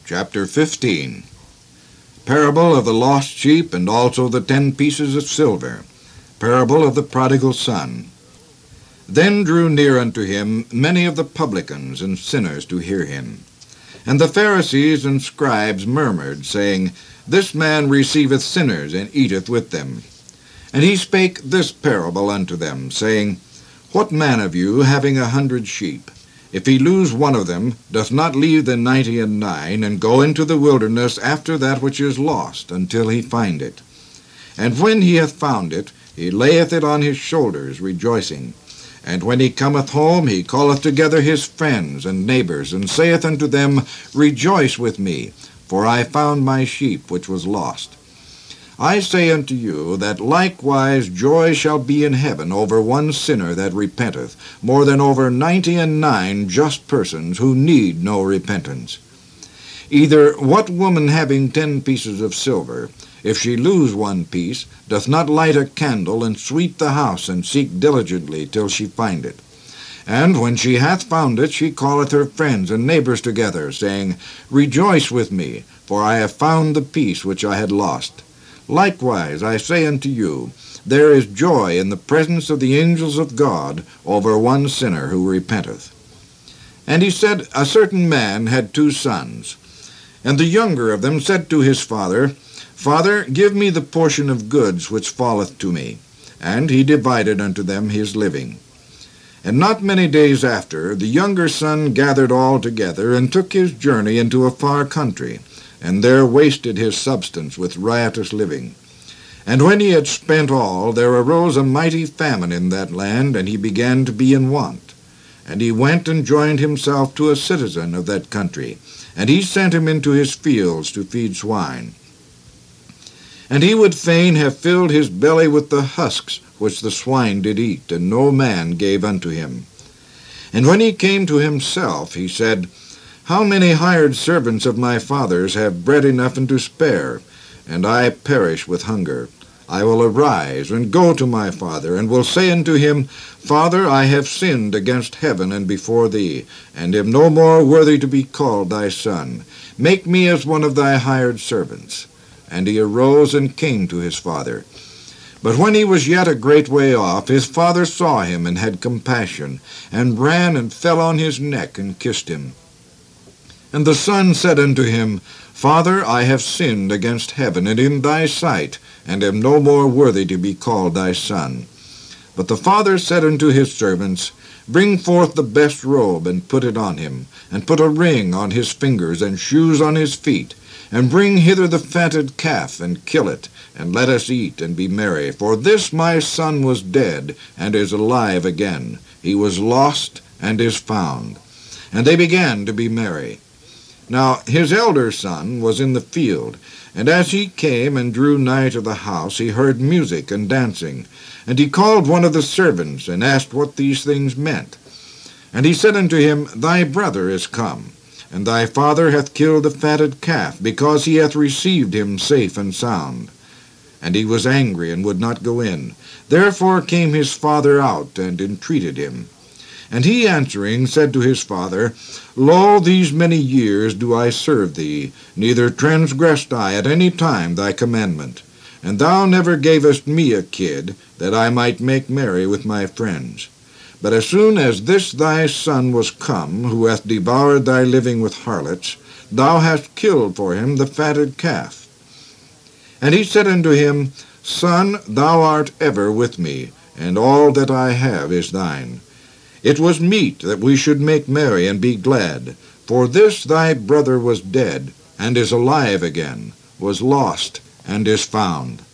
Chapter 15. Parable of the lost sheep and also the 10 pieces of silver. Parable of the prodigal son. Then drew near unto him many of the publicans and sinners to hear him. And the Pharisees and scribes murmured, saying, This man receiveth sinners, and eateth with them. And he spake this parable unto them, saying, What man of you, having 100 sheep, if he lose one of them, doth not leave the 99, and go into the wilderness after that which is lost, until he find it? And when he hath found it, he layeth it on his shoulders, rejoicing. And when he cometh home, he calleth together his friends and neighbors, and saith unto them, Rejoice with me, for I found my sheep which was lost. I say unto you, that likewise joy shall be in heaven over one sinner that repenteth, more than over 99 just persons who need no repentance. Either what woman having 10 pieces of silver, if she lose one piece, doth not light a candle, and sweep the house, and seek diligently till she find it? And when she hath found it, she calleth her friends and neighbors together, saying, Rejoice with me, for I have found the piece which I had lost. Likewise, I say unto you, there is joy in the presence of the angels of God over one sinner who repenteth. And he said, A certain man had 2 sons. And the younger of them said to his father, Father, give me the portion of goods which falleth to me. And he divided unto them his living. And not many days after, the younger son gathered all together, and took his journey into a far country, and there wasted his substance with riotous living. And when he had spent all, there arose a mighty famine in that land, and he began to be in want. And he went and joined himself to a citizen of that country, and he sent him into his fields to feed swine. And he would fain have filled his belly with the husks which the swine did eat, and no man gave unto him. And when he came to himself, he said, How many hired servants of my father's have bread enough and to spare, and I perish with hunger? I will arise and go to my father, and will say unto him, Father, I have sinned against heaven and before thee, and am no more worthy to be called thy son. Make me as one of thy hired servants. And he arose and came to his father. But when he was yet a great way off, his father saw him, and had compassion, and ran and fell on his neck, and kissed him. And the son said unto him, Father, I have sinned against heaven and in thy sight, and am no more worthy to be called thy son. But the father said unto his servants, Bring forth the best robe, and put it on him, and put a ring on his fingers, and shoes on his feet, and bring hither the fatted calf, and kill it, and let us eat and be merry. For this my son was dead, and is alive again. He was lost, and is found. And they began to be merry. Now his elder son was in the field, and as he came and drew nigh to the house, he heard music and dancing. And he called one of the servants, and asked what these things meant. And he said unto him, Thy brother is come, and thy father hath killed the fatted calf, because he hath received him safe and sound. And he was angry, and would not go in. Therefore came his father out, and entreated him. And he answering said to his father, Lo, these many years do I serve thee, neither transgressed I at any time thy commandment. And thou never gavest me a kid, that I might make merry with my friends. But as soon as this thy son was come, who hath devoured thy living with harlots, thou hast killed for him the fatted calf. And he said unto him, Son, thou art ever with me, and all that I have is thine. It was meet that we should make merry and be glad. For this thy brother was dead, and is alive again, was lost, and is found.